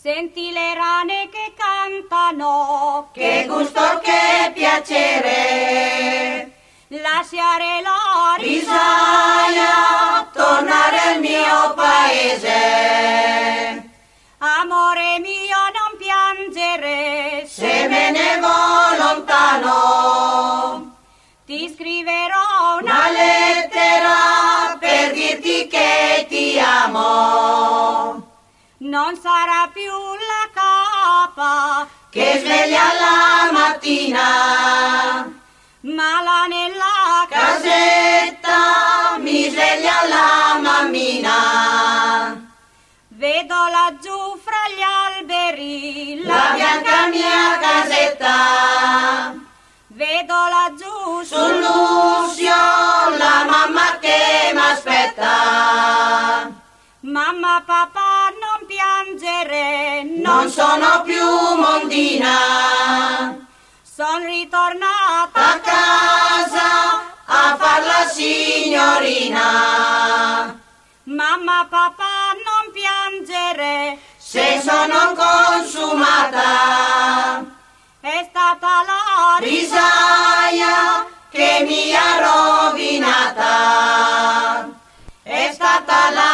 Senti le rane che cantano, che gusto, che piacere. Lasciare la risaia, tornare al mio paese. Amore mio, non piangere, se me ne vo lontano. Ti scriverò una lettera per dirti che ti amo. Non sarà più la capa che sveglia la mattina, ma là nella casetta mi sveglia la mammina. Vedo laggiù fra gli alberi la bianca mia casetta. Vedo laggiù sull'uscio la mamma che m'aspetta. Mamma, papà, non piangere, non sono più mondina. Son ritornata a casa a far la signorina. Mamma, papà, non piangere, se sono consumata. È stata la risaia che mi ha rovinata. È stata la